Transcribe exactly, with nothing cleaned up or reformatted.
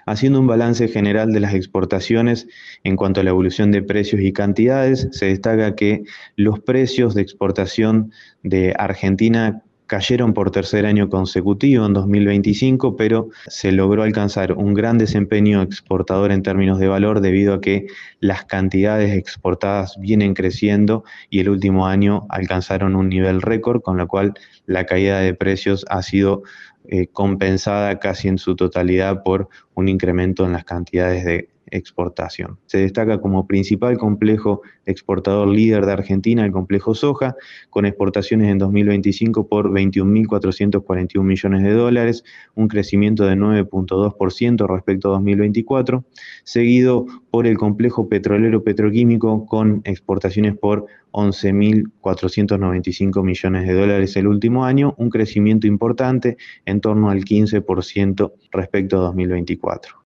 Haciendo un balance general de las exportaciones en cuanto a la evolución de precios y cantidades, se destaca que los precios de exportación de Argentina cayeron por tercer año consecutivo en dos mil veinticinco, pero se logró alcanzar un gran desempeño exportador en términos de valor debido a que las cantidades exportadas vienen creciendo y el último año alcanzaron un nivel récord, con lo cual la caída de precios ha sido eh, compensada casi en su totalidad por un incremento en las cantidades de exportación. Se destaca como principal complejo exportador líder de Argentina el complejo soja, con exportaciones en dos mil veinticinco por veintiún mil cuatrocientos cuarenta y un millones de dólares, un crecimiento de nueve punto dos por ciento respecto a dos mil veinticuatro, seguido por el complejo petrolero petroquímico con exportaciones por once mil cuatrocientos noventa y cinco millones de dólares el último año, un crecimiento importante en torno al quince por ciento respecto a dos mil veinticuatro.